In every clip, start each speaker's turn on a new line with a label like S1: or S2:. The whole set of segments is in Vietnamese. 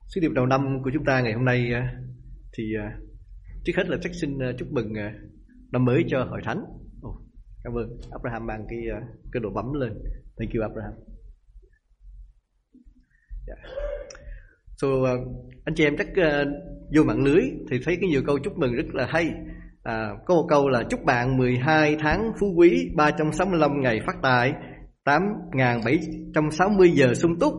S1: Sứ điệp đầu năm của chúng ta ngày hôm nay thì trước hết là chắc xin chúc mừng năm mới cho hội thánh. Cảm ơn. Abraham mang cái đồ bấm lên. Thank you Abraham. Yeah. So anh chị em chắc vô mạng lưới thì thấy cái nhiều câu chúc mừng rất là hay. Có một câu là chúc bạn 12 tháng phú quý, 365 ngày phát tài, 8.760 giờ sung túc,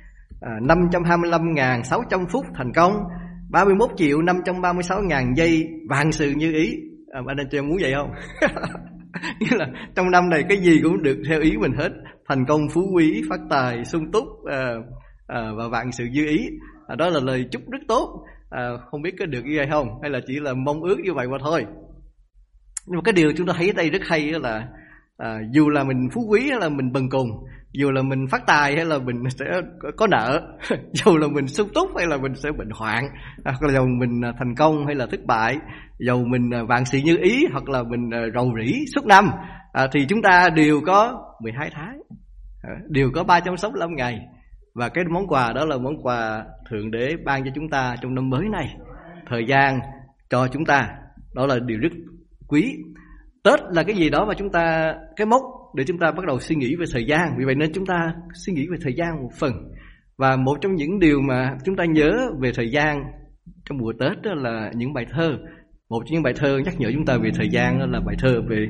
S1: 525.600 phút thành công, 31.536.000 giây vạn sự như ý. Anh chị em muốn vậy không? Nghĩa là trong năm này cái gì cũng được theo ý mình hết, thành công, phú quý, phát tài, sung túc và vạn sự như ý. Đó là lời chúc rất tốt. Không biết có được như vậy không, hay là chỉ là mong ước như vậy mà thôi. Nhưng mà cái điều chúng ta thấy ở đây rất hay là dù là mình phú quý hay là mình bần cùng, dù là mình phát tài hay là mình sẽ có nợ, dù là mình sung túc hay là mình sẽ bệnh hoạn, hoặc là dù mình thành công hay là thất bại, dù mình vạn sự như ý hoặc là mình rầu rĩ suốt năm, thì chúng ta đều có 12 tháng, đều có 365 ngày. Và cái món quà đó là món quà Thượng Đế ban cho chúng ta trong năm mới này, thời gian cho chúng ta, đó là điều rất quý. Tết là cái gì đó mà chúng ta, cái mốc để chúng ta bắt đầu suy nghĩ về thời gian. Vì vậy nên chúng ta suy nghĩ về thời gian một phần. Và một trong những điều mà chúng ta nhớ về thời gian trong mùa Tết đó là những bài thơ. Một trong những bài thơ nhắc nhở chúng ta về thời gian đó là bài thơ về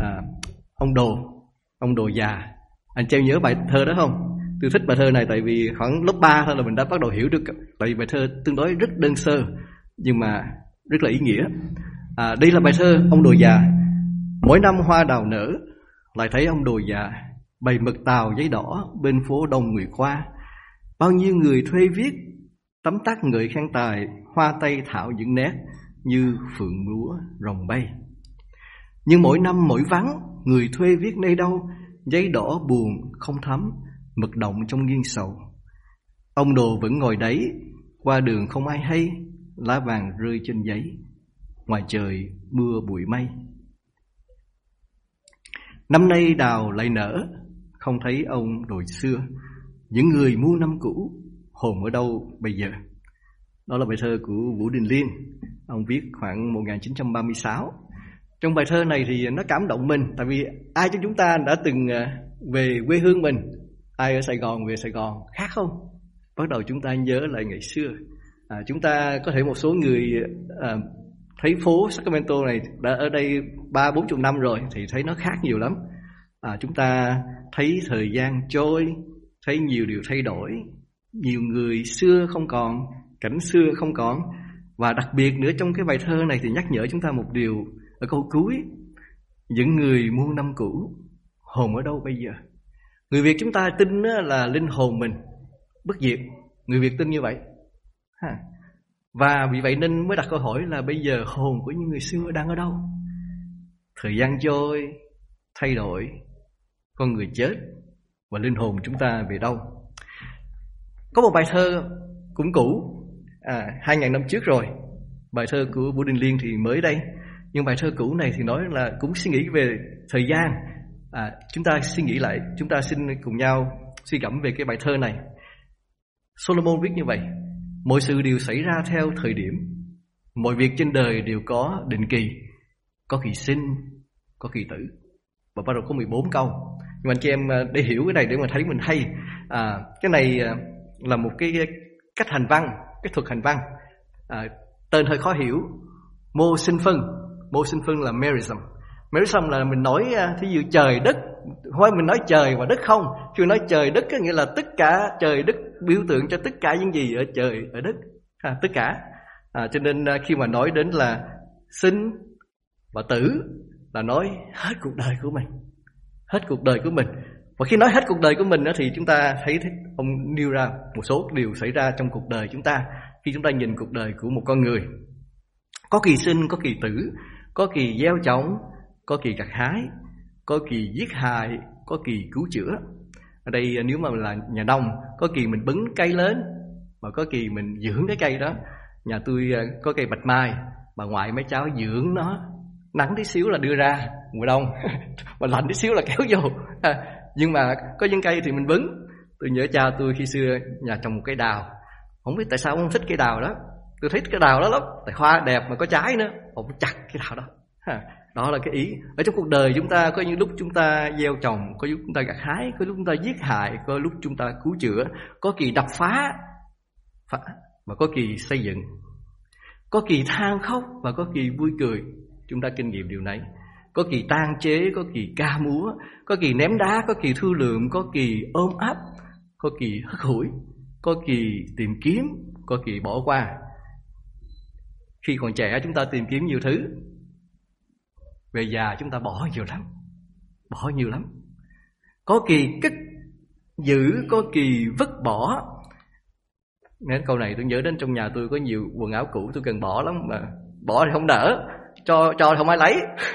S1: ông đồ già. Anh chị em nhớ bài thơ đó không? Tôi thích bài thơ này tại vì khoảng lớp 3 thôi là mình đã bắt đầu hiểu được. Tại vì bài thơ tương đối rất đơn sơ nhưng mà rất là ý nghĩa. Đây là bài thơ ông đồ già. Mỗi năm hoa đào nở, lại thấy ông đồ già bày mực tàu giấy đỏ bên phố Đông Người Khoa. Bao nhiêu người thuê viết, tấm tắc ngợi khen tài, hoa tây thảo những nét như phượng múa rồng bay. Nhưng mỗi năm mỗi vắng, người thuê viết nơi đâu, giấy đỏ buồn không thấm, mực động trong nghiêng sầu. Ông đồ vẫn ngồi đấy, qua đường không ai hay, lá vàng rơi trên giấy, ngoài trời mưa bụi mây. Năm nay đào lại nở, không thấy ông đồi xưa, những người mua năm cũ, hồn ở đâu bây giờ. Đó là bài thơ của Vũ Đình Liên, ông viết khoảng 1936. Trong bài thơ này thì nó cảm động mình, tại vì ai trong chúng ta đã từng về quê hương mình, ai ở Sài Gòn về Sài Gòn khác không? Bắt đầu chúng ta nhớ lại ngày xưa. Chúng ta có thể một số người thấy phố Sacramento này đã ở đây 30-40 năm rồi thì thấy nó khác nhiều lắm. Chúng ta thấy thời gian trôi, thấy nhiều điều thay đổi, nhiều người xưa không còn, cảnh xưa không còn. Và đặc biệt nữa trong cái bài thơ này thì nhắc nhở chúng ta một điều ở câu cuối: những người muôn năm cũ, hồn ở đâu bây giờ. Người Việt chúng ta tin là linh hồn mình bất diệt, người Việt tin như vậy. Và vì vậy nên mới đặt câu hỏi là bây giờ hồn của những người xưa đang ở đâu? Thời gian trôi, thay đổi, con người chết, và linh hồn chúng ta về đâu? Có một bài thơ cũng cũ, 2.000 năm trước rồi. Bài thơ của Vũ Đình Liên thì mới đây. Nhưng bài thơ cũ này thì nói là cũng suy nghĩ về thời gian. Chúng ta suy nghĩ lại, chúng ta xin cùng nhau suy gẫm về cái bài thơ này. Solomon viết như vậy: mọi sự đều xảy ra theo thời điểm, mọi việc trên đời đều có định kỳ, có kỳ sinh, có kỳ tử. Và bắt đầu có 14 câu. Nhưng mà anh chị em để hiểu cái này để mà thấy mình hay. Cái này là một cái cách hành văn, cái thuật hành văn. Tên hơi khó hiểu. Mô sinh phân là merism. Merism là mình nói thí dụ trời đất, hoặc mình nói trời và đất không. Khi nói trời đất có nghĩa là tất cả trời đất biểu tượng cho tất cả những gì ở trời, ở đất, tất cả. Cho nên khi mà nói đến là sinh và tử là nói hết cuộc đời của mình, hết cuộc đời của mình. Và khi nói hết cuộc đời của mình đó, thì chúng ta thấy ông nêu ra một số điều xảy ra trong cuộc đời chúng ta. Khi chúng ta nhìn cuộc đời của một con người, có kỳ sinh, có kỳ tử, có kỳ gieo trồng, có kỳ gặt hái, có kỳ giết hại, có kỳ cứu chữa. Ở đây nếu mà là nhà nông, có kỳ mình bứng cây lớn, mà có kỳ mình dưỡng cái cây đó. Nhà tôi có cây bạch mai, bà ngoại mấy cháu dưỡng nó, nắng tí xíu là đưa ra mùa đông, mà lạnh tí xíu là kéo vô. Nhưng mà có những cây thì mình bứng. Tôi nhớ cha tôi khi xưa nhà trồng một cây đào, Không biết tại sao ông thích cây đào đó. Tôi thích cái đào đó lắm, tại hoa đẹp mà có trái nữa. Ông chặt cái đào đó. Đó là cái ý. Ở trong cuộc đời chúng ta có những lúc chúng ta gieo trồng, có lúc chúng ta gặt hái, có lúc chúng ta giết hại, có lúc chúng ta cứu chữa, có kỳ đập phá và có kỳ xây dựng, có kỳ than khóc và có kỳ vui cười. Chúng ta kinh nghiệm điều này. Có kỳ tan chế, có kỳ ca múa, có kỳ ném đá, có kỳ thương lượng, có kỳ ôm ấp, có kỳ hất hủi, có kỳ tìm kiếm, có kỳ bỏ qua. Khi còn trẻ chúng ta tìm kiếm nhiều thứ, về già chúng ta bỏ nhiều lắm. Có kỳ cất giữ, có kỳ vứt bỏ. Nên câu này tôi nhớ đến trong nhà tôi có nhiều quần áo cũ tôi cần bỏ lắm, mà bỏ thì không nỡ, cho thì không ai lấy.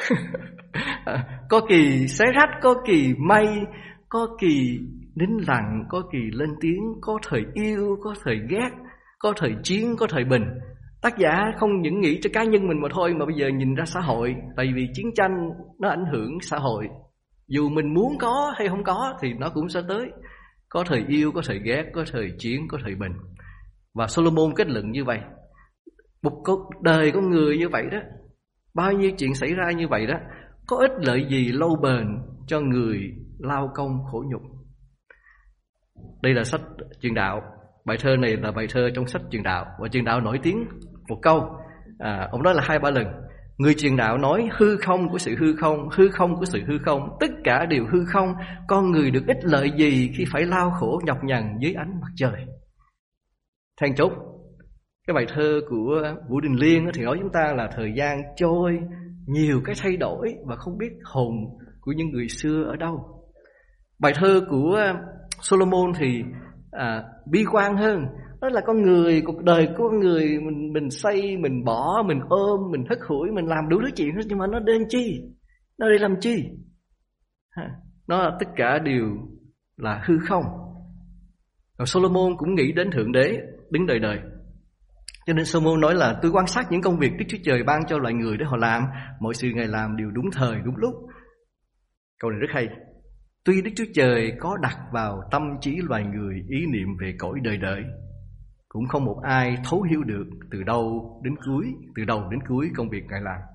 S1: Có kỳ xé rách, có kỳ may, có kỳ nín lặng, có kỳ lên tiếng, có thời yêu, có thời ghét, có thời chiến, có thời bình. Tác giả không những nghĩ cho cá nhân mình mà thôi, mà bây giờ nhìn ra xã hội. Tại vì chiến tranh nó ảnh hưởng xã hội, dù mình muốn có hay không có thì nó cũng sẽ tới. Có thời yêu, có thời ghét, có thời chiến, có thời bình. Và Solomon kết luận như vậy. Một cuộc đời con người như vậy đó, bao nhiêu chuyện xảy ra như vậy đó, có ích lợi gì lâu bền cho người lao công khổ nhục. Đây là sách Truyền Đạo. Bài thơ này là bài thơ trong sách Truyền Đạo. Và Truyền Đạo nổi tiếng một câu, ông nói là 2-3 lần. Người Truyền Đạo nói hư không của sự hư không, hư không của sự hư không, tất cả đều hư không. Con người được ích lợi gì khi phải lao khổ nhọc nhằn dưới ánh mặt trời. Then chốt, cái bài thơ của Vũ Đình Liên thì nói chúng ta là thời gian trôi, nhiều cái thay đổi và không biết hồn của những người xưa ở đâu. Bài thơ của Solomon thì bi quan hơn. Đó là con người, cuộc đời của con người mình xây, mình bỏ, mình ôm, mình hất hủi, mình làm đủ thứ chuyện hết, nhưng mà nó đến chi? Nó đi làm chi? Nó tất cả đều là hư không. Rồi Solomon cũng nghĩ đến Thượng Đế đứng đời đời. Cho nên Solomon nói là tôi quan sát những công việc Đức Chúa Trời ban cho loài người để họ làm, mọi sự Ngài làm đều đúng thời, đúng lúc. Câu này rất hay. Tuy Đức Chúa Trời có đặt vào tâm trí loài người ý niệm về cõi đời đời, cũng không một ai thấu hiểu được từ đầu đến cuối công việc Ngài làm.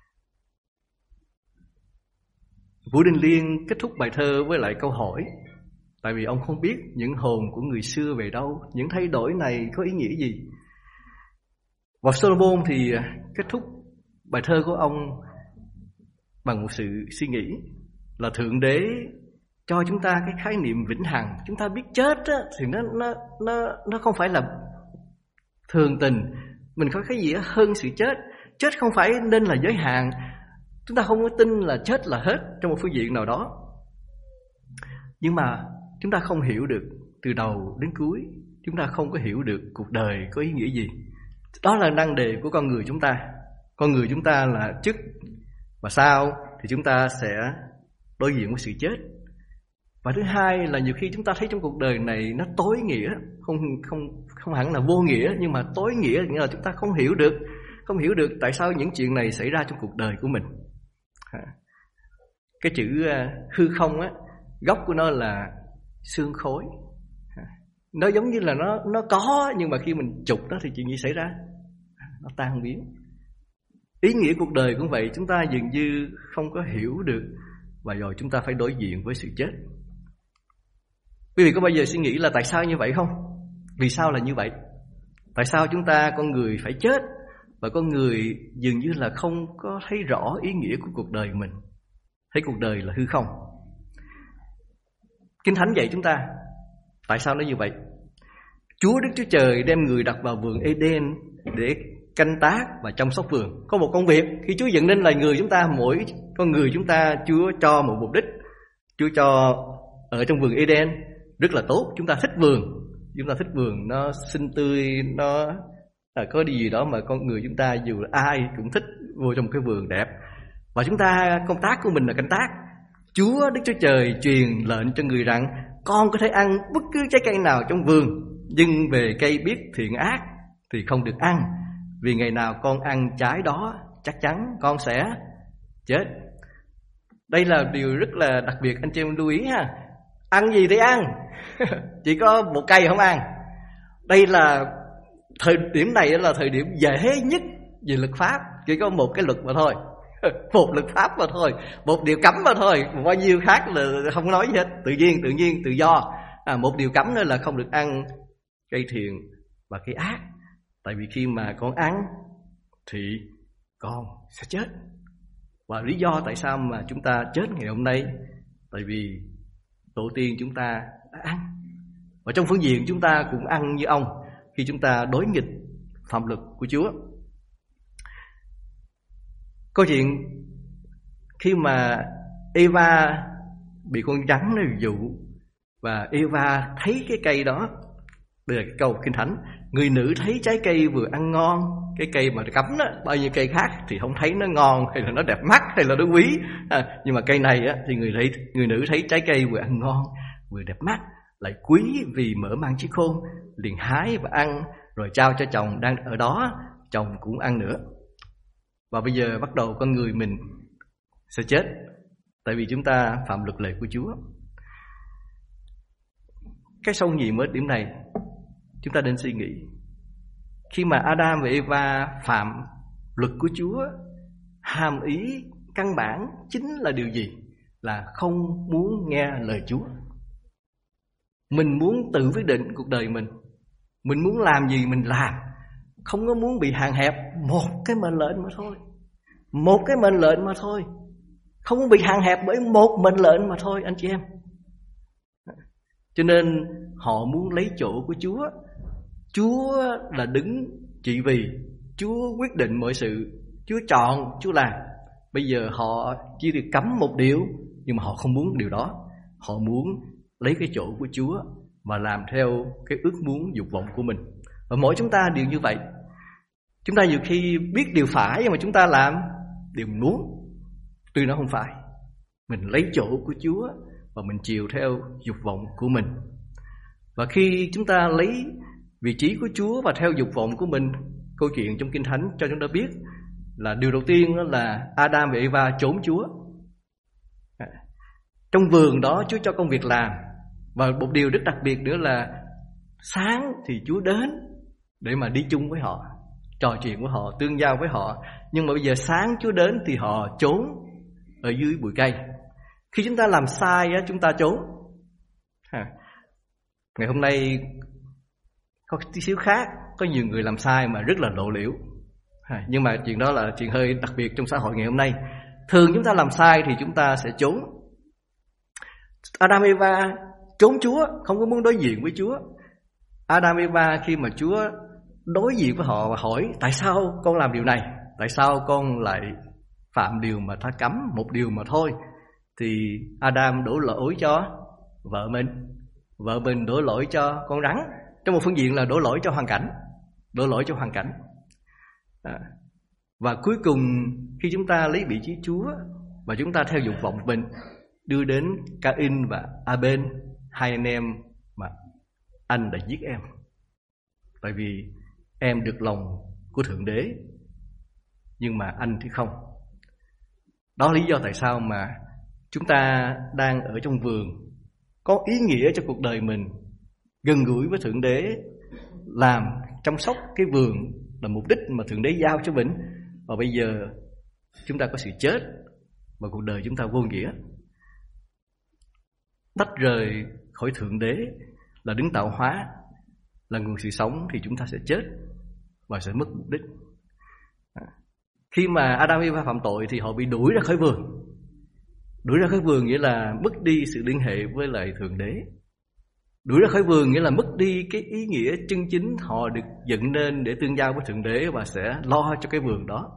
S1: Vũ Đình Liên kết thúc bài thơ với lại câu hỏi. Tại vì ông không biết những hồn của người xưa về đâu, những thay đổi này có ý nghĩa gì. Và Solomon thì kết thúc bài thơ của ông bằng một sự suy nghĩ là Thượng Đế cho chúng ta cái khái niệm vĩnh hằng. Chúng ta biết chết á, thì nó không phải là thường tình. Mình có cái gì hơn sự chết. Chết không phải nên là giới hạn. Chúng ta không có tin là chết là hết trong một phương diện nào đó. Nhưng mà chúng ta không hiểu được từ đầu đến cuối. Chúng ta không có hiểu được cuộc đời có ý nghĩa gì. Đó là năng đề của con người chúng ta. Con người chúng ta là trước và sau thì chúng ta sẽ đối diện với sự chết. Và thứ hai là nhiều khi chúng ta thấy trong cuộc đời này nó tối nghĩa, không hẳn là vô nghĩa, nhưng mà tối nghĩa nghĩa là chúng ta không hiểu được tại sao những chuyện này xảy ra trong cuộc đời của mình. Cái chữ hư không á, gốc của nó là xương khối. Nó giống như là nó có, nhưng mà khi mình chụp nó thì chuyện gì xảy ra? Nó tan biến. Ý nghĩa cuộc đời cũng vậy, chúng ta dường như không có hiểu được, và rồi chúng ta phải đối diện với sự chết. Quý vị có bao giờ suy nghĩ là tại sao như vậy không? Vì sao là như vậy? Tại sao chúng ta, con người phải chết, và con người dường như là không có thấy rõ ý nghĩa của cuộc đời mình, thấy cuộc đời là hư không? Kinh Thánh dạy chúng ta tại sao nó như vậy. Chúa Đức Chúa Trời đem người đặt vào vườn Eden để canh tác và chăm sóc vườn. Có một công việc khi Chúa dựng nên loài người chúng ta, mỗi con người chúng ta Chúa cho một mục đích. Chúa cho ở trong vườn Eden rất là tốt. Chúng ta thích vườn, nó xinh tươi, nó có điều gì đó mà con người chúng ta dù là ai cũng thích vô trong cái vườn đẹp. Và chúng ta, công tác của mình là canh tác. Chúa Đức Chúa Trời truyền lệnh cho người rằng con có thể ăn bất cứ trái cây nào trong vườn, nhưng về cây biết thiện ác thì không được ăn, vì ngày nào con ăn trái đó chắc chắn con sẽ chết. Đây là điều rất là đặc biệt, anh chị em lưu ý ha. Ăn gì thì ăn, chỉ có một cây không ăn. Đây là Thời điểm này là thời điểm dễ nhất về luật pháp. Chỉ có một cái luật mà thôi, một luật pháp mà thôi, một điều cấm mà thôi. Bao nhiêu khác là không nói gì hết. Tự nhiên, tự do. Một điều cấm nữa là không được ăn cây thiện và cây ác. Tại vì khi mà con ăn thì con sẽ chết. Và lý do tại sao mà chúng ta chết ngày hôm nay, tại vì tổ tiên chúng ta đã ăn. Và trong phương diện chúng ta cũng ăn như ông khi chúng ta đối nghịch phạm luật của Chúa. Câu chuyện khi mà Eva bị con rắn nó dụ, và Eva thấy cái cây đó. Đây là cái câu Kinh Thánh: người nữ thấy trái cây vừa ăn ngon. Cái cây mà cấm đó, bao nhiêu cây khác thì không thấy nó ngon hay là nó đẹp mắt hay là nó quý, nhưng mà cây này á, thì người nữ thấy trái cây vừa ăn ngon vừa đẹp mắt lại quý vì mở mang trí khôn, liền hái và ăn, rồi trao cho chồng đang ở đó, chồng cũng ăn nữa. Và bây giờ bắt đầu con người mình sẽ chết, tại vì chúng ta phạm luật lệ của Chúa. Cái sâu nhiệm ở điểm này chúng ta nên suy nghĩ. Khi mà Adam và Eva phạm luật của Chúa, hàm ý căn bản chính là điều gì? Là không muốn nghe lời Chúa. Mình muốn tự quyết định cuộc đời mình. Mình muốn làm gì mình làm, không có muốn bị hạn hẹp một cái mệnh lệnh mà thôi. Một cái mệnh lệnh mà thôi. Không muốn bị hạn hẹp bởi một mệnh lệnh mà thôi anh chị em. Cho nên họ muốn lấy chỗ của Chúa. Chúa là đứng trị vì, Chúa quyết định mọi sự, Chúa chọn, Chúa làm. Bây giờ họ chỉ được cấm một điều, nhưng mà họ không muốn điều đó. Họ muốn lấy cái chỗ của Chúa và làm theo cái ước muốn dục vọng của mình. Và mỗi chúng ta đều như vậy. Chúng ta nhiều khi biết điều phải, nhưng mà chúng ta làm điều mình muốn, tuy nó không phải. Mình lấy chỗ của Chúa và mình chiều theo dục vọng của mình. Và khi chúng ta lấy vị trí của Chúa và theo dục vọng của mình, câu chuyện trong Kinh Thánh cho chúng ta biết là điều đầu tiên đó là Adam và Eva trốn Chúa. Trong vườn đó Chúa cho công việc làm. Và một điều rất đặc biệt nữa là sáng thì Chúa đến để mà đi chung với họ, trò chuyện với họ, tương giao với họ. Nhưng mà bây giờ sáng Chúa đến thì họ trốn ở dưới bụi cây. Khi chúng ta làm sai á, chúng ta trốn. Ngày hôm nay có tí xíu khác, có nhiều người làm sai mà rất là lộ liễu. Nhưng mà chuyện đó là chuyện hơi đặc biệt trong xã hội ngày hôm nay. Thường chúng ta làm sai thì chúng ta sẽ trốn. Adam Eva trốn Chúa, không có muốn đối diện với Chúa. Adam Eva khi mà Chúa đối diện với họ và hỏi: tại sao con làm điều này? Tại sao con lại phạm điều mà ta cấm, một điều mà thôi? Thì Adam đổ lỗi cho vợ mình, vợ mình đổ lỗi cho con rắn. Trong một phương diện là đổ lỗi cho hoàn cảnh, đổ lỗi cho hoàn cảnh. Và cuối cùng khi chúng ta lấy vị trí Chúa và chúng ta theo dục vọng mình, đưa đến Cain và Abel, hai anh em mà anh đã giết em, tại vì em được lòng của Thượng Đế, nhưng mà anh thì không. Đó là lý do tại sao mà chúng ta đang ở trong vườn, có ý nghĩa cho cuộc đời mình, gần gũi với Thượng Đế, làm chăm sóc cái vườn là mục đích mà Thượng Đế giao cho mình. Và bây giờ chúng ta có sự chết và cuộc đời chúng ta vô nghĩa. Tách rời khỏi Thượng Đế là đứng tạo hóa, là nguồn sự sống, thì chúng ta sẽ chết và sẽ mất mục đích. Khi mà Adam và Eva phạm tội thì họ bị đuổi ra khỏi vườn. Đuổi ra khỏi vườn nghĩa là mất đi sự liên hệ với lại Thượng Đế. Đuổi ra khỏi vườn nghĩa là mất đi cái ý nghĩa chân chính họ được dựng nên để tương giao với Thượng Đế và sẽ lo cho cái vườn đó.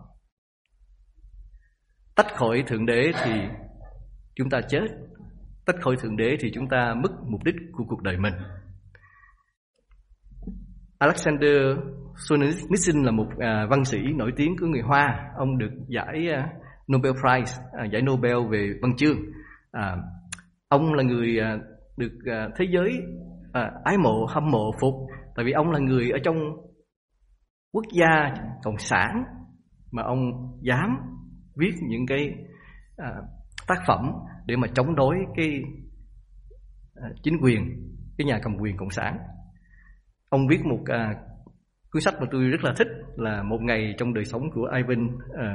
S1: Tách khỏi Thượng Đế thì chúng ta chết. Tách khỏi Thượng Đế thì chúng ta mất mục đích của cuộc đời mình. Alexander Solzhenitsyn là một văn sĩ nổi tiếng của người Hoa. Ông được giải Nobel Prize, giải Nobel về văn chương. Ông là người được thế giới ái mộ, hâm mộ, phục. Tại vì ông là người ở trong quốc gia cộng sản mà ông dám viết những cái tác phẩm để mà chống đối cái chính quyền, cái nhà cầm quyền cộng sản. Ông viết một Cuốn sách mà tôi rất là thích là Một ngày trong đời sống của Ivan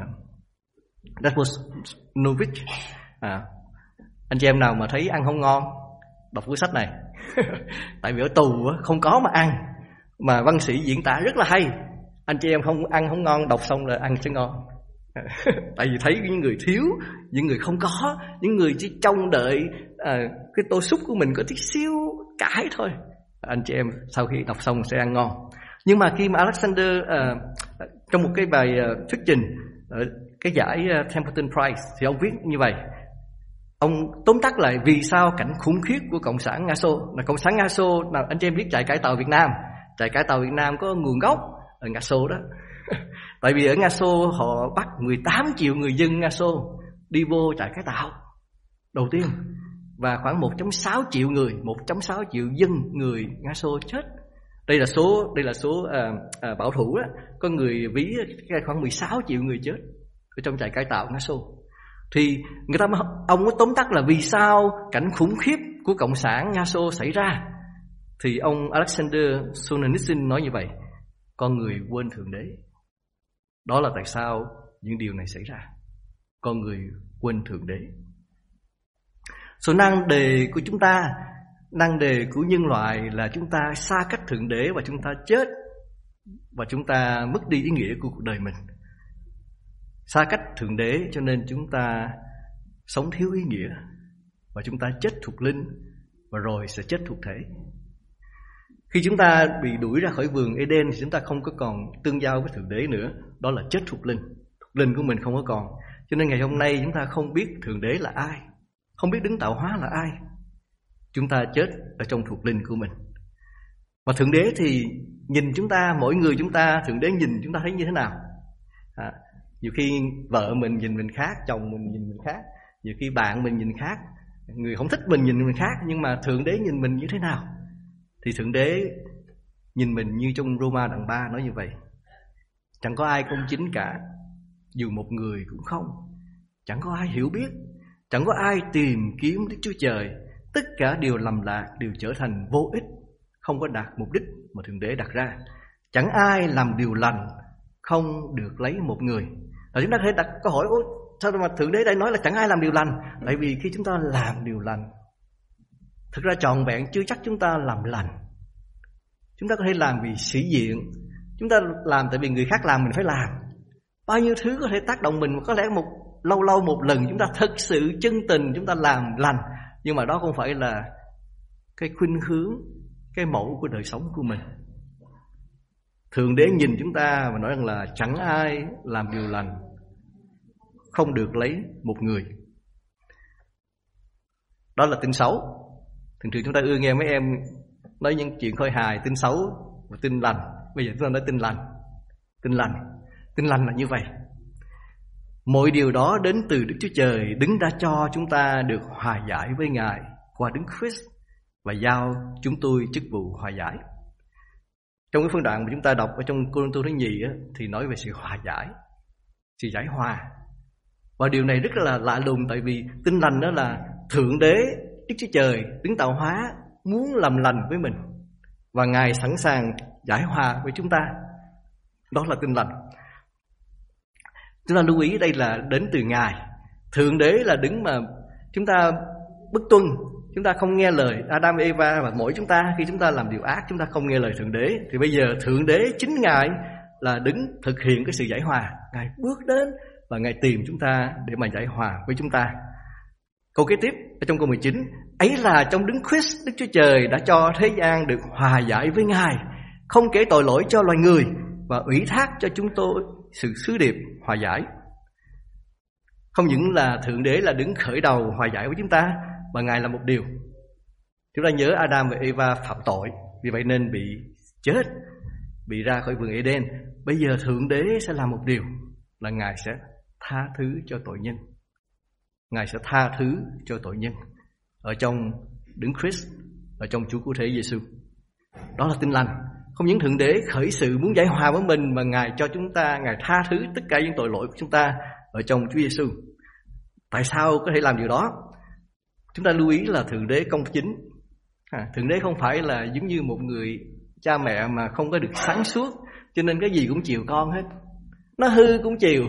S1: Dasmovich. Anh chị em nào mà thấy ăn không ngon, đọc cuốn sách này. Tại vì ở tù không có mà ăn, mà văn sĩ diễn tả rất là hay. Anh chị em không ăn không ngon, đọc xong là ăn sẽ ngon. Tại vì thấy những người thiếu, những người không có, những người chỉ trông đợi cái tô súp của mình có tí xíu cải thôi, anh chị em sau khi đọc xong sẽ ăn ngon. Nhưng mà khi mà Alexander trong một cái bài thuyết trình ở cái giải Templeton Prize thì ông viết như vậy. Ông tóm tắt lại vì sao cảnh khủng khiếp của Cộng sản Nga Xô. Là Cộng sản Nga Xô, nào anh chị em biết trại cải tạo Việt Nam. Trại cải tạo Việt Nam có nguồn gốc ở Nga Xô đó. Tại vì ở Nga Xô họ bắt 18 triệu người dân Nga Xô đi vô trại cải tạo đầu tiên, và khoảng 1.6 triệu người, 1.6 triệu dân người Nga Xô chết. Đây là số bảo thủ đó. Có người ví khoảng 16 triệu người chết ở trong trại cải tạo Nga Xô. Thì ông có tóm tắt là vì sao cảnh khủng khiếp của Cộng sản Nga Xô xảy ra. Thì ông Alexander Solzhenitsyn nói như vậy: con người quên Thượng Đế. Đó là tại sao những điều này xảy ra. Con người quên Thượng Đế. Nan đề của chúng ta, nan đề của nhân loại là chúng ta xa cách Thượng Đế và chúng ta chết, và chúng ta mất đi ý nghĩa của cuộc đời mình. Xa cách Thượng Đế cho nên chúng ta sống thiếu ý nghĩa, và chúng ta chết thuộc linh, và rồi sẽ chết thuộc thể. Khi chúng ta bị đuổi ra khỏi vườn Eden thì chúng ta không có còn tương giao với Thượng Đế nữa. Đó là chết thuộc linh. Thuộc linh của mình không có còn. Cho nên ngày hôm nay chúng ta không biết Thượng Đế là ai, không biết Đấng tạo hóa là ai. Chúng ta chết ở trong thuộc linh của mình. Và Thượng Đế thì nhìn chúng ta, mỗi người chúng ta, Thượng Đế nhìn chúng ta thấy như thế nào? Nhiều khi vợ mình nhìn mình khác, chồng mình nhìn mình khác, nhiều khi bạn mình nhìn khác, người không thích mình nhìn mình khác. Nhưng mà Thượng Đế nhìn mình như thế nào? Thì Thượng Đế nhìn mình như trong Roma đoạn 3 nói như vậy: chẳng có ai công chính cả, dù một người cũng không. Chẳng có ai hiểu biết, chẳng có ai tìm kiếm Đức Chúa Trời. Tất cả đều lầm lạc, đều trở thành vô ích, không có đạt mục đích mà Thượng Đế đặt ra. Chẳng ai làm điều lành, không được lấy một người. Rồi chúng ta có thể đặt câu hỏi: sao mà Thượng Đế đây nói là chẳng ai làm điều lành? Tại vì khi chúng ta làm điều lành, thực ra trọn vẹn chưa chắc chúng ta làm lành. Chúng ta có thể làm vì sĩ diện, chúng ta làm tại vì người khác làm mình phải làm. Bao nhiêu thứ có thể tác động mình, có lẽ lâu lâu một lần chúng ta thật sự chân tình chúng ta làm lành, nhưng mà đó không phải là cái khuynh hướng, cái mẫu của đời sống của mình. Thượng Đế nhìn chúng ta và nói rằng là chẳng ai làm điều lành, không được lấy một người. Đó là tin xấu. Thường thường chúng ta ưa nghe mấy em nói những chuyện khôi hài, tin xấu và tin lành. Bây giờ chúng ta nói tin lành. Tin lành. Tin lành là như vậy: mọi điều đó đến từ Đức Chúa Trời, Đấng đã cho chúng ta được hòa giải với Ngài qua Đấng Christ và giao chúng tôi chức vụ hòa giải. Trong cái phân đoạn mà chúng ta đọc ở trong Cô-rinh-tô thứ nhì thì nói về sự hòa giải, sự giải hòa. Và điều này rất là lạ lùng, tại vì tin lành đó là Thượng Đế, Đức Chúa Trời, Đấng tạo hóa muốn làm lành với mình, và Ngài sẵn sàng giải hòa với chúng ta. Đó là tin lành. Chúng ta lưu ý đây là đến từ Ngài. Thượng Đế là Đấng mà chúng ta bất tuân, chúng ta không nghe lời Adam và Eva, và mỗi chúng ta khi chúng ta làm điều ác, chúng ta không nghe lời Thượng Đế. Thì bây giờ Thượng Đế chính Ngài là Đấng thực hiện cái sự giải hòa. Ngài bước đến và Ngài tìm chúng ta để mà giải hòa với chúng ta. Câu kế tiếp ở trong câu 19: ấy là trong Đấng Christ, Đức Chúa Trời đã cho thế gian được hòa giải với Ngài, không kể tội lỗi cho loài người, và ủy thác cho chúng tôi sự sứ điệp hòa giải. Không những là Thượng Đế là Đấng khởi đầu hòa giải với chúng ta, mà Ngài là một điều. Chúng ta nhớ Adam và Eva phạm tội, vì vậy nên bị chết, bị ra khỏi vườn Eden. Bây giờ Thượng Đế sẽ làm một điều là Ngài sẽ tha thứ cho tội nhân. Ngài sẽ tha thứ cho tội nhân ở trong Đấng Christ, ở trong Chúa Cứu Thế Giêsu. Đó là tin lành. Không những Thượng Đế khởi sự muốn giải hòa với mình, mà Ngài cho chúng ta, Ngài tha thứ tất cả những tội lỗi của chúng ta ở trong Chúa Giêsu. Tại sao có thể làm điều đó? Chúng ta lưu ý là Thượng Đế công chính. Thượng Đế không phải là giống như một người cha mẹ mà không có được sáng suốt, cho nên cái gì cũng chiều con hết. Nó hư cũng chiều.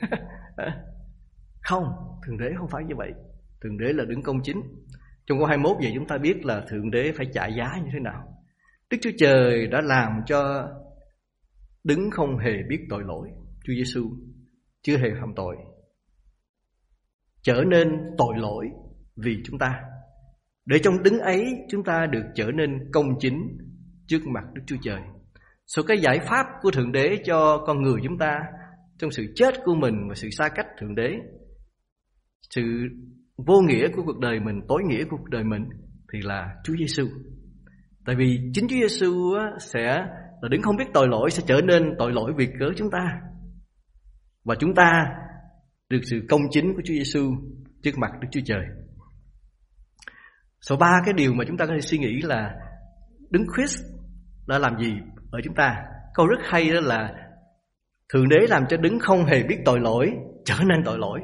S1: Không, Thượng Đế không phải như vậy. Thượng Đế là đứng công chính. Trong câu 21 vậy chúng ta biết là Thượng Đế phải trả giá như thế nào. Đức Chúa Trời đã làm cho đứng không hề biết tội lỗi, Chúa Giêsu chưa hề phạm tội, trở nên tội lỗi vì chúng ta, để trong đứng ấy chúng ta được trở nên công chính trước mặt Đức Chúa Trời. Số cái giải pháp của Thượng Đế cho con người chúng ta trong sự chết của mình và sự xa cách Thượng Đế, sự vô nghĩa của cuộc đời mình, tối nghĩa của cuộc đời mình, thì là Chúa Giêsu. Tại vì chính Chúa Giêsu sẽ là đứng không biết tội lỗi, sẽ trở nên tội lỗi vì cớ chúng ta, và chúng ta được sự công chính của Chúa Giêsu trước mặt Đức Chúa Trời. Số 3 cái điều mà chúng ta có thể suy nghĩ là Đấng Christ đã làm gì ở chúng ta. Câu rất hay đó là Thượng Đế làm cho đứng không hề biết tội lỗi trở nên tội lỗi.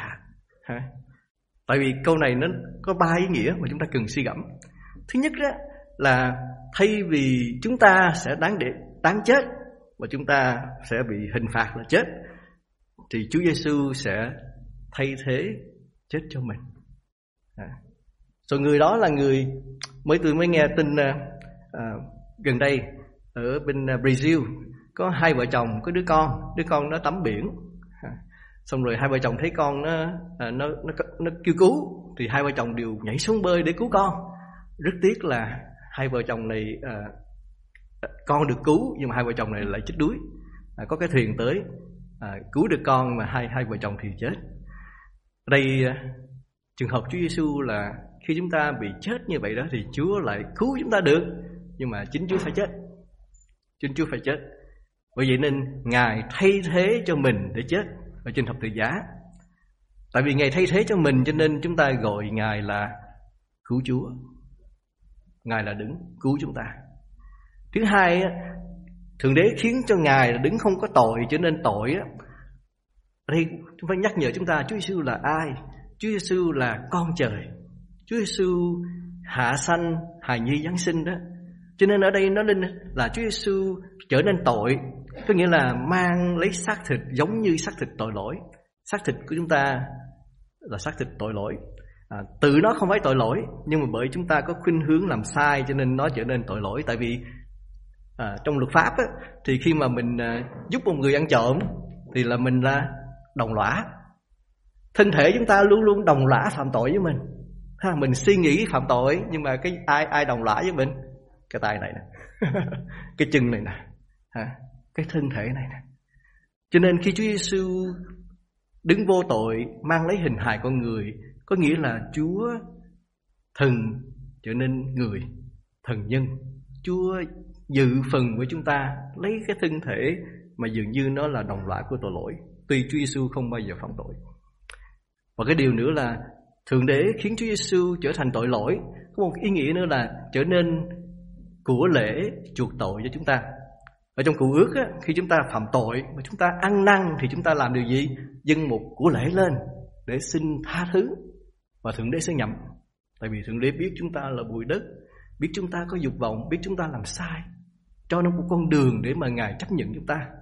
S1: Tại vì câu này nó có 3 ý nghĩa mà chúng ta cần suy gẫm. Thứ nhất đó là thay vì chúng ta sẽ đáng chết và chúng ta sẽ bị hình phạt là chết, thì Chúa Giêsu sẽ thay thế chết cho mình. Rồi người đó là người tôi mới nghe tin gần đây ở bên Brazil có 2 vợ chồng có đứa con nó tắm biển, xong rồi 2 vợ chồng thấy con nó kêu cứu, thì 2 vợ chồng đều nhảy xuống bơi để cứu con. Rất tiếc là 2 vợ chồng này con được cứu nhưng mà 2 vợ chồng này lại chết đuối. Có cái thuyền tới cứu được con mà hai vợ chồng thì chết. Ở đây trường hợp Chúa Giêsu là khi chúng ta bị chết như vậy đó thì Chúa lại cứu chúng ta được, nhưng mà chính Chúa phải chết. Chính Chúa phải chết. Bởi vậy nên Ngài thay thế cho mình để chết ở trên thập tự giá. Tại vì Ngài thay thế cho mình cho nên chúng ta gọi Ngài là cứu Chúa. Ngài là đứng cứu chúng ta. Thứ hai, Thượng Đế khiến cho Ngài là đứng không có tội trở nên tội. Ở đây chúng phải nhắc nhở chúng ta Chúa Giêsu là ai? Chúa Giêsu là con trời. Chúa Giêsu hạ sanh hài nhi giáng sinh đó. Cho nên ở đây nó nên là Chúa Giêsu trở nên tội, có nghĩa là mang lấy xác thịt giống như xác thịt tội lỗi. Xác thịt của chúng ta là xác thịt tội lỗi. Tự nó không phải tội lỗi, nhưng mà bởi chúng ta có khuynh hướng làm sai cho nên nó trở nên tội lỗi. Tại vì trong luật pháp á, thì khi mà mình giúp một người ăn trộm thì là mình là đồng lõa. Thân thể chúng ta luôn luôn đồng lõa phạm tội với mình. Mình suy nghĩ phạm tội, nhưng mà cái ai đồng lõa với mình? Cái tay này nè, cái chân này nè, cái thân thể này nè. Cho nên khi Chúa Giêsu đứng vô tội, mang lấy hình hài con người, có nghĩa là Chúa thần trở nên người, thần nhân. Chúa dự phần với chúng ta, lấy cái thân thể mà dường như nó là đồng loại của tội lỗi, tuy Chúa Giêsu không bao giờ phạm tội. Và cái điều nữa là Thượng Đế khiến Chúa Giêsu trở thành tội lỗi. Có một ý nghĩa nữa là trở nên của lễ chuộc tội cho chúng ta. Ở trong Cựu Ước á, khi chúng ta phạm tội mà chúng ta ăn năn thì chúng ta làm điều gì? Dâng một của lễ lên để xin tha thứ, và Thượng Đế sẽ nhận. Tại vì Thượng Đế biết chúng ta là bụi đất, biết chúng ta có dục vọng, biết chúng ta làm sai, cho nó một con đường để mà Ngài chấp nhận chúng ta.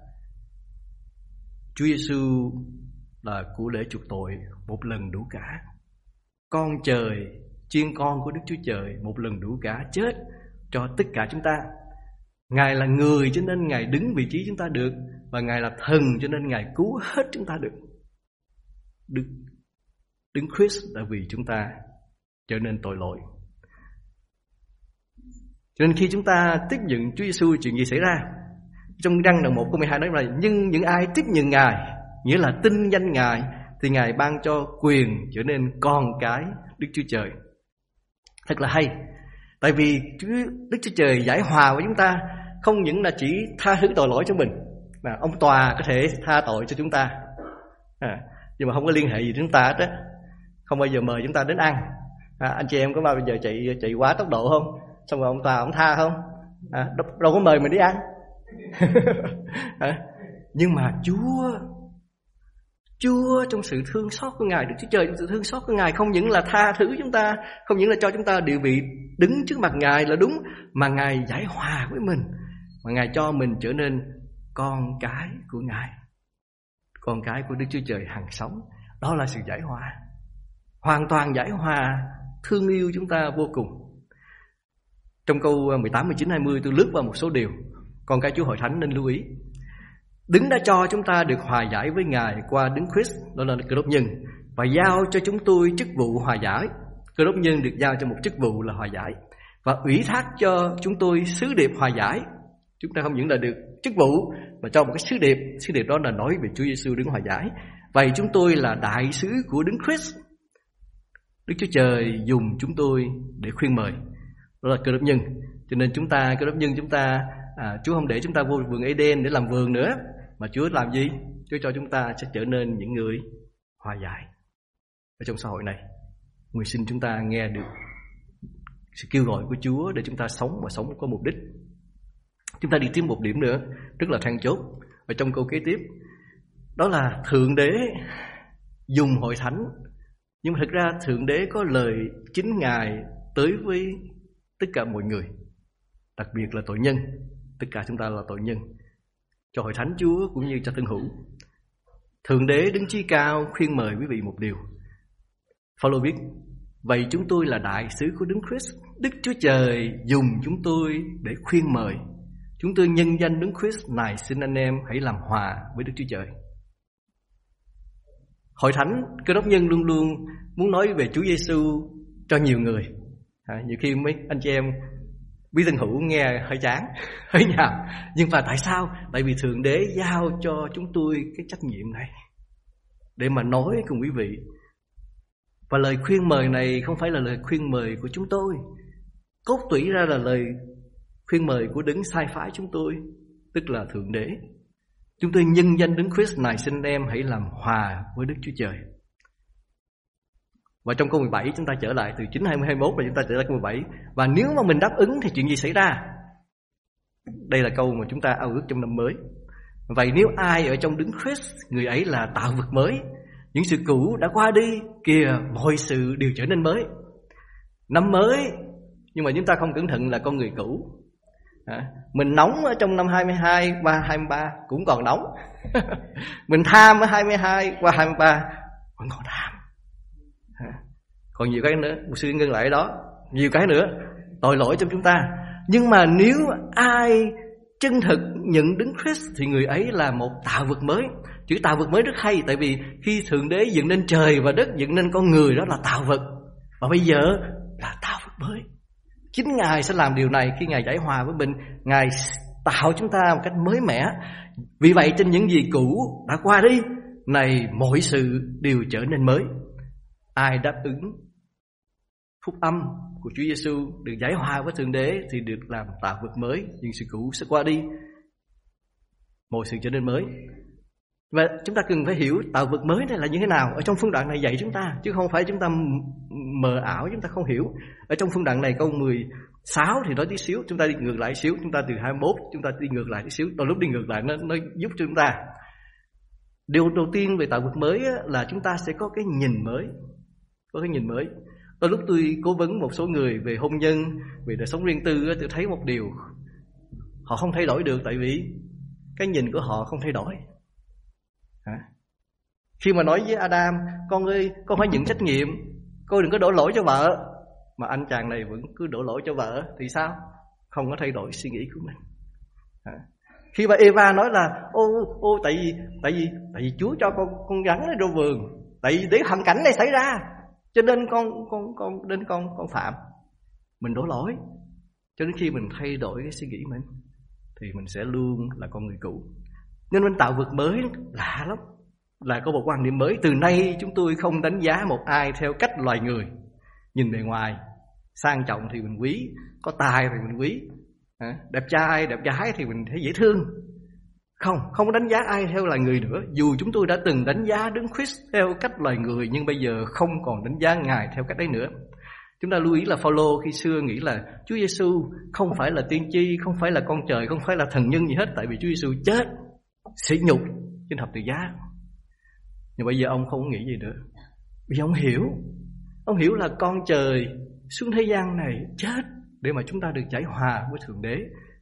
S1: Chúa Giêsu là của lễ chuộc tội một lần đủ cả. Con trời, chiên con của Đức Chúa Trời một lần đủ cả, chết cho tất cả chúng ta. Ngài là người cho nên Ngài đứng vị trí chúng ta được, và Ngài là thần cho nên Ngài cứu hết chúng ta được. Đức Christ đã vì chúng ta trở nên tội lỗi. Cho nên khi chúng ta tiếp nhận Chúa Giêsu, chuyện gì xảy ra? Trong Răng đoạn 1 câu 12 nói là: nhưng những ai tiếp nhận Ngài, nghĩa là tin danh Ngài, thì Ngài ban cho quyền trở nên con cái Đức Chúa Trời. Thật là hay. Tại vì Đức Chúa Trời giải hòa với chúng ta, không những là chỉ tha thứ tội lỗi cho mình, mà ông tòa có thể tha tội cho chúng ta, nhưng mà không có liên hệ gì đến chúng ta hết á. Không bao giờ mời chúng ta đến ăn. Anh chị em có bao giờ chạy quá tốc độ không? Xong rồi ông tòa ông tha không? Đâu có mời mình đi ăn. Nhưng mà Chúa trong sự thương xót của Ngài, Đức Chúa Trời trong sự thương xót của Ngài không những là tha thứ chúng ta, không những là cho chúng ta địa vị đứng trước mặt Ngài là đúng, mà Ngài giải hòa với mình, mà Ngài cho mình trở nên con cái của Ngài, con cái của Đức Chúa Trời hằng sống. Đó là sự giải hòa, hoàn toàn giải hòa, thương yêu chúng ta vô cùng. Trong câu 18, 19, 20 tôi lướt qua một số điều con cái Chúa hội thánh nên lưu ý. Đấng đã cho chúng ta được hòa giải với Ngài qua Đấng Christ, đó là Cơ Đốc nhân, và giao cho chúng tôi chức vụ hòa giải. Cơ Đốc nhân được giao cho một chức vụ là hòa giải, và ủy thác cho chúng tôi sứ điệp hòa giải. Chúng ta không những là được chức vụ mà cho một cái sứ điệp đó là nói về Chúa Giêsu Đấng hòa giải. Vậy chúng tôi là đại sứ của Đấng Christ. Đức Chúa Trời dùng chúng tôi để khuyên mời, đó là Cơ Đốc nhân. Cho nên chúng ta, Cơ Đốc nhân chúng ta, Chúa không để chúng ta vô vườn Eden để làm vườn nữa, mà Chúa làm gì? Chúa cho chúng ta sẽ trở nên những người hòa giải ở trong xã hội này. Người sinh chúng ta nghe được sự kêu gọi của Chúa để chúng ta sống và sống có mục đích. Chúng ta đi tiếp một điểm nữa rất là then chốt ở trong câu kế tiếp, đó là Thượng Đế dùng hội thánh. Nhưng mà thực ra Thượng Đế có lời chính Ngài tới với tất cả mọi người, đặc biệt là tội nhân. Tất cả chúng ta là tội nhân, cho hội thánh Chúa cũng như cho thân hữu. Thượng Đế đứng chí cao khuyên mời quý vị một điều. Phaolô viết: vậy chúng tôi là đại sứ của Đấng Christ. Đức Chúa Trời dùng chúng tôi để khuyên mời. Chúng tôi nhân danh Đấng Christ này xin anh em hãy làm hòa với Đức Chúa Trời. Hội thánh Cơ Đốc nhân luôn luôn muốn nói về Chúa Giêsu cho nhiều người. Nhiều khi mấy anh chị em quý thân hữu nghe hơi chán, hơi nhàm. Nhưng mà tại sao? Tại vì Thượng Đế giao cho chúng tôi cái trách nhiệm này để mà nói cùng quý vị. Và lời khuyên mời này không phải là lời khuyên mời của chúng tôi. Cốt tủy ra là lời khuyên mời của Đấng sai phái chúng tôi, tức là Thượng Đế. Chúng tôi nhân danh Đấng Christ này xin em hãy làm hòa với Đức Chúa Trời. Và trong câu 17 chúng ta trở lại từ 9, 20, 21 và chúng ta trở lại câu 17. Và nếu mà mình đáp ứng thì chuyện gì xảy ra? Đây là câu mà chúng ta ao ước trong năm mới. Vậy nếu ai ở trong Đấng Christ, người ấy là tạo vật mới. Những sự cũ đã qua đi, kìa mọi sự đều trở nên mới. Năm mới, nhưng mà chúng ta không cẩn thận là con người cũ. Mình nóng ở trong năm 22 qua 23 cũng còn nóng. Mình tham ở 22 qua 23 vẫn còn tham. Còn nhiều cái nữa, một sư ngưng lại đó, nhiều cái nữa tội lỗi trong chúng ta. Nhưng mà nếu ai chân thực nhận Đấng Christ thì người ấy là một tạo vật mới. Chữ tạo vật mới rất hay, tại vì khi Thượng Đế dựng nên trời và đất, dựng nên con người, đó là tạo vật. Và bây giờ là tạo vật mới. Chính Ngài sẽ làm điều này khi Ngài giải hòa với mình. Ngài tạo chúng ta một cách mới mẻ. Vì vậy trên những gì cũ đã qua đi, này mọi sự đều trở nên mới. Ai đáp ứng phúc âm của Chúa Giêsu được giải hòa với Thượng Đế thì được làm tạo vật mới. Những sự cũ sẽ qua đi, mọi sự trở nên mới. Và chúng ta cần phải hiểu tạo vật mới này là như thế nào. Ở trong phân đoạn này dạy chúng ta, chứ không phải chúng ta mờ ảo, chúng ta không hiểu. Ở trong phân đoạn này câu 16 thì nói tí xíu, chúng ta đi ngược lại xíu. Chúng ta từ 21 chúng ta đi ngược lại tí xíu. Đôi lúc đi ngược lại nó giúp cho chúng ta. Điều đầu tiên về tạo vật mới là chúng ta sẽ có cái nhìn mới. Có cái nhìn mới. Đôi lúc tôi cố vấn một số người về hôn nhân, về đời sống riêng tư, tôi thấy một điều họ không thay đổi được, tại vì cái nhìn của họ không thay đổi. Khi mà nói với Adam, con ơi, con phải nhận trách nhiệm, con đừng có đổ lỗi cho vợ, mà anh chàng này vẫn cứ đổ lỗi cho vợ, thì sao? Không có thay đổi suy nghĩ của mình. Khi bà Eva nói là tại vì Chúa cho con rắn ở trong vườn, tại vì để hoàn cảnh này xảy ra, cho nên con phạm, mình đổ lỗi. Cho đến khi mình thay đổi cái suy nghĩ mình thì mình sẽ luôn là con người cũ. Nên mình tạo vật mới lạ lắm, là có một quan điểm mới. Từ nay chúng tôi không đánh giá một ai theo cách loài người. Nhìn bề ngoài sang trọng thì mình quý, có tài thì mình quý, đẹp trai, đẹp gái thì mình thấy dễ thương. Không có đánh giá ai theo loài người nữa. Dù chúng tôi đã từng đánh giá Đấng Christ theo cách loài người, nhưng bây giờ không còn đánh giá Ngài theo cách đấy nữa. Chúng ta lưu ý là Phaolô khi xưa nghĩ là Chúa Giêsu không phải là tiên tri, không phải là con trời, không phải là thần nhân gì hết, tại vì Chúa Giêsu chết sỉ nhục trên thập tự giá. Nhưng bây giờ ông không nghĩ gì nữa. Bây giờ ông hiểu là con trời xuống thế gian này chết để mà chúng ta được giải hòa với Thượng Đế.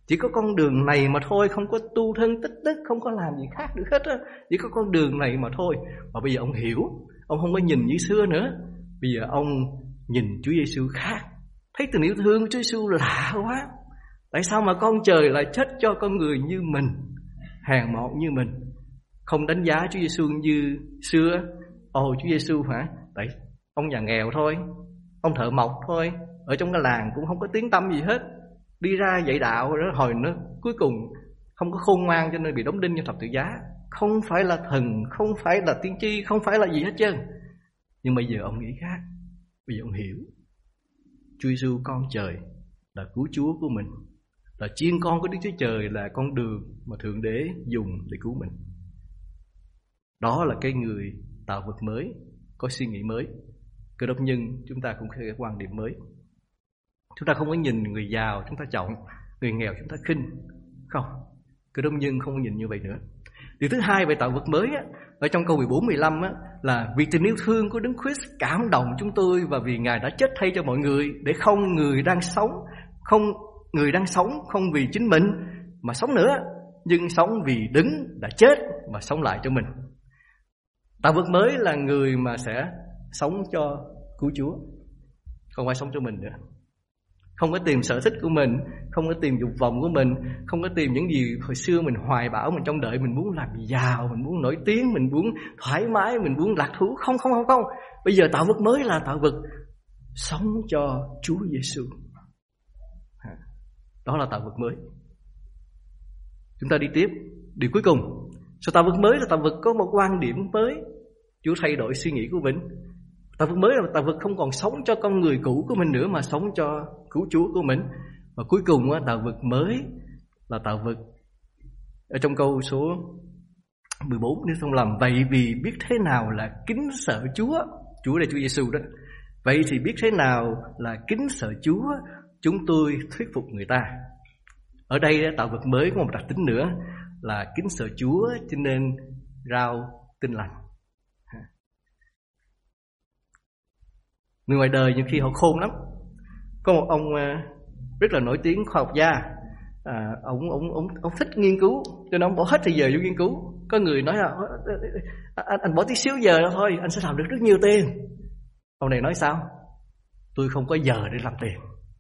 S1: Chỉ có con đường này mà thôi, không có tu thân tích đức, không có làm gì khác được hết á. Chỉ có con đường này mà thôi. Và bây giờ ông hiểu, ông không có nhìn như xưa nữa. Bây giờ ông nhìn Chúa Giêsu khác. Thấy tình yêu thương của Chúa Giêsu lạ quá. Tại sao mà con trời lại chết cho con người như mình, hèn mọn như mình? Không đánh giá Chúa Giêsu như xưa. Ồ, Chúa Giêsu hả? Tại ông nhà nghèo thôi, ông thợ mộc thôi, ở trong cái làng cũng không có tiếng tăm gì hết. Đi ra dạy đạo đó, hồi nó cuối cùng không có khôn ngoan cho nên bị đóng đinh vào thập tự giá. Không phải là thần, không phải là tiên tri, không phải là gì hết trơn. Nhưng bây giờ ông nghĩ khác. Bây giờ ông hiểu Chúa Giêsu con trời là cứu Chúa của mình, là chiên con của Đức Chúa Trời, là con đường mà Thượng Đế dùng để cứu mình. Đó là cái người tạo vật mới, có suy nghĩ mới. Cơ đốc nhân chúng ta cũng có cái quan điểm mới. Chúng ta không có nhìn người giàu chúng ta trọng, người nghèo chúng ta khinh. Không, Cơ đốc nhân không có nhìn như vậy nữa. Điều thứ hai về tạo vật mới á, ở trong câu 14-15 á, là vì tình yêu thương của Đấng Christ cảm động chúng tôi, và vì Ngài đã chết thay cho mọi người, để người đang sống không vì chính mình mà sống nữa, nhưng sống vì Đấng đã chết và sống lại cho mình. Tạo vật mới là người mà sẽ sống cho cứu Chúa, không phải sống cho mình nữa. Không có tìm sở thích của mình, không có tìm dục vọng của mình, không có tìm những gì hồi xưa mình hoài bão, mình trông đợi, mình muốn làm giàu, mình muốn nổi tiếng, mình muốn thoải mái, mình muốn lạc thú. Không. Bây giờ tạo vật mới là tạo vật sống cho Chúa Giêsu. Đó là tạo vật mới. Chúng ta đi tiếp. Điều cuối cùng, sự tạo vật mới là tạo vật có một quan điểm mới. Chúa thay đổi suy nghĩ của mình. Tạo vật mới là tạo vật không còn sống cho con người cũ của mình nữa, mà sống cho cứu Chúa của mình. Và cuối cùng tạo vật mới là tạo vật ở trong câu số 14 nếu không lầm. Vậy vì biết thế nào là kính sợ Chúa, Chúa là Chúa Giêsu đó. Vậy thì biết thế nào là kính sợ Chúa, chúng tôi thuyết phục người ta. Ở đây tạo vật mới có một đặc tính nữa là kính sợ Chúa, cho nên rao tin lành. Người ngoài đời nhiều khi họ khôn lắm. Có một ông rất là nổi tiếng khoa học gia, ông thích nghiên cứu, cho nên ông bỏ hết thời giờ vô nghiên cứu. Có người nói là anh bỏ tí xíu giờ đó thôi, anh sẽ làm được rất nhiều tiền. Ông này nói sao? Tôi không có giờ để làm tiền.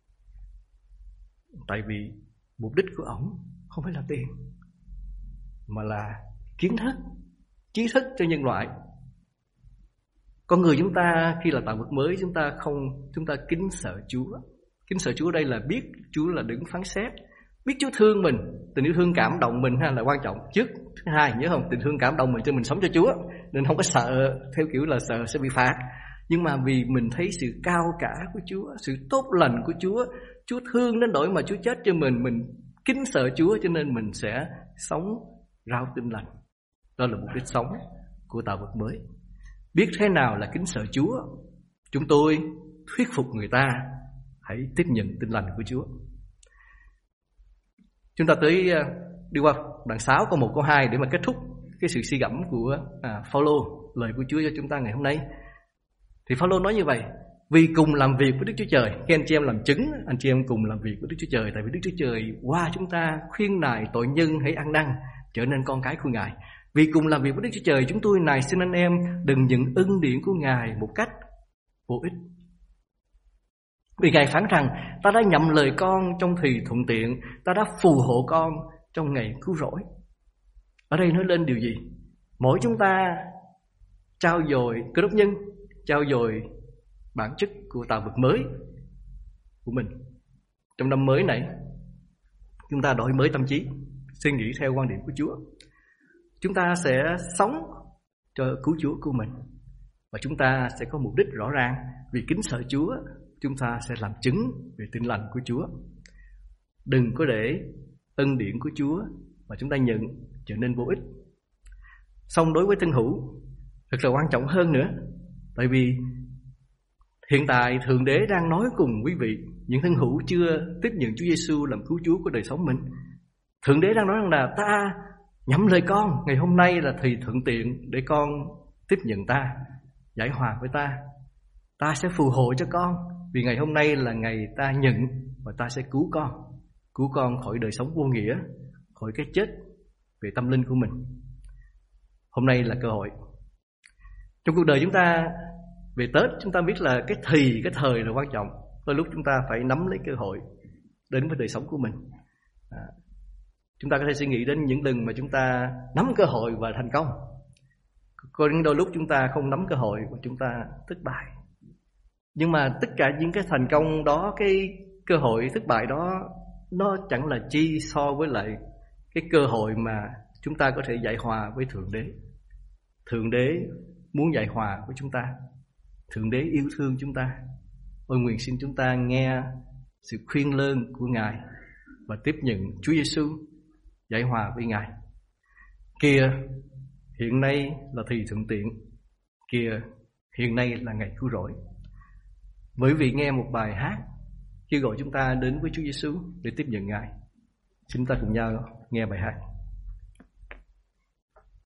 S1: Tại vì mục đích của ông không phải là tiền, mà là kiến thức, trí thức cho nhân loại. Con người chúng ta khi là tạo vật mới, chúng ta kính sợ Chúa. Kính sợ Chúa đây là biết Chúa là đấng phán xét, biết Chúa thương mình, tình yêu thương cảm động mình là quan trọng trước. Thứ hai, nhớ không, tình thương cảm động mình cho mình sống cho Chúa, nên không có sợ theo kiểu là sợ sẽ bị phạt, nhưng mà vì mình thấy sự cao cả của Chúa, sự tốt lành của Chúa, Chúa thương đến nỗi mà Chúa chết cho mình kính sợ Chúa, cho nên mình sẽ sống rao tin lành. Đó là mục đích sống của tạo vật mới. Biết thế nào là kính sợ Chúa, chúng tôi thuyết phục người ta hãy tiếp nhận tin lành của Chúa. Chúng ta đi qua đoạn 6 câu 1 câu 2 để mà kết thúc cái sự suy gẫm của Phaolô, lời của Chúa cho chúng ta ngày hôm nay. Thì Phaolô nói như vậy: vì cùng làm việc với Đức Chúa Trời. Khi anh chị em làm chứng, anh chị em cùng làm việc với Đức Chúa Trời, tại vì Đức Chúa Trời qua chúng ta khuyên nài tội nhân hãy ăn năn trở nên con cái của Ngài. Vì cùng làm việc với Đức Chúa Trời, chúng tôi này xin anh em đừng nhận ân điển của Ngài một cách vô ích. Vì Ngài phán rằng ta đã nhậm lời con trong thì thuận tiện, ta đã phù hộ con trong ngày cứu rỗi. Ở đây nói lên điều gì? Mỗi chúng ta trao dồi, cơ đốc nhân trao dồi bản chất của tạo vật mới của mình. Trong năm mới này, chúng ta đổi mới tâm trí, suy nghĩ theo quan điểm của Chúa. Chúng ta sẽ sống cho cứu Chúa của mình, và chúng ta sẽ có mục đích rõ ràng. Vì kính sợ Chúa, chúng ta sẽ làm chứng về tin lành của Chúa. Đừng có để ân điển của Chúa mà chúng ta nhận trở nên vô ích. Song đối với thân hữu thật là quan trọng hơn nữa, tại vì hiện tại Thượng Đế đang nói cùng quý vị, những thân hữu chưa tiếp nhận Chúa Giêsu làm cứu Chúa của đời sống mình. Thượng Đế đang nói rằng là ta nhậm lời con, ngày hôm nay là thì thuận tiện để con tiếp nhận ta, giải hòa với ta. Ta sẽ phù hộ cho con, vì ngày hôm nay là ngày ta nhận và ta sẽ cứu con. cứu con khỏi đời sống vô nghĩa, khỏi cái chết về tâm linh của mình. Hôm nay là cơ hội. Trong cuộc đời chúng ta, về Tết chúng ta biết là cái thời là quan trọng. Đôi lúc chúng ta phải nắm lấy cơ hội đến với đời sống của mình. Chúng ta có thể suy nghĩ đến những lần mà chúng ta nắm cơ hội và thành công. Có những đôi lúc chúng ta không nắm cơ hội và chúng ta thất bại. Nhưng mà tất cả những cái thành công đó, cái cơ hội thất bại đó, nó chẳng là chi so với lại cái cơ hội mà chúng ta có thể giải hòa với Thượng Đế. Thượng Đế muốn giải hòa với chúng ta. Thượng Đế yêu thương chúng ta. Ôi nguyện xin chúng ta nghe sự khuyên lơn của Ngài và tiếp nhận Chúa Giêsu giải hòa với Ngài. Kìa, hiện nay là thì thuận tiện. Kìa, hiện nay là ngày cứu rỗi. Bởi vì nghe một bài hát kêu gọi chúng ta đến với Chúa Giêsu để tiếp nhận Ngài. Chúng ta cùng nhau nghe bài hát.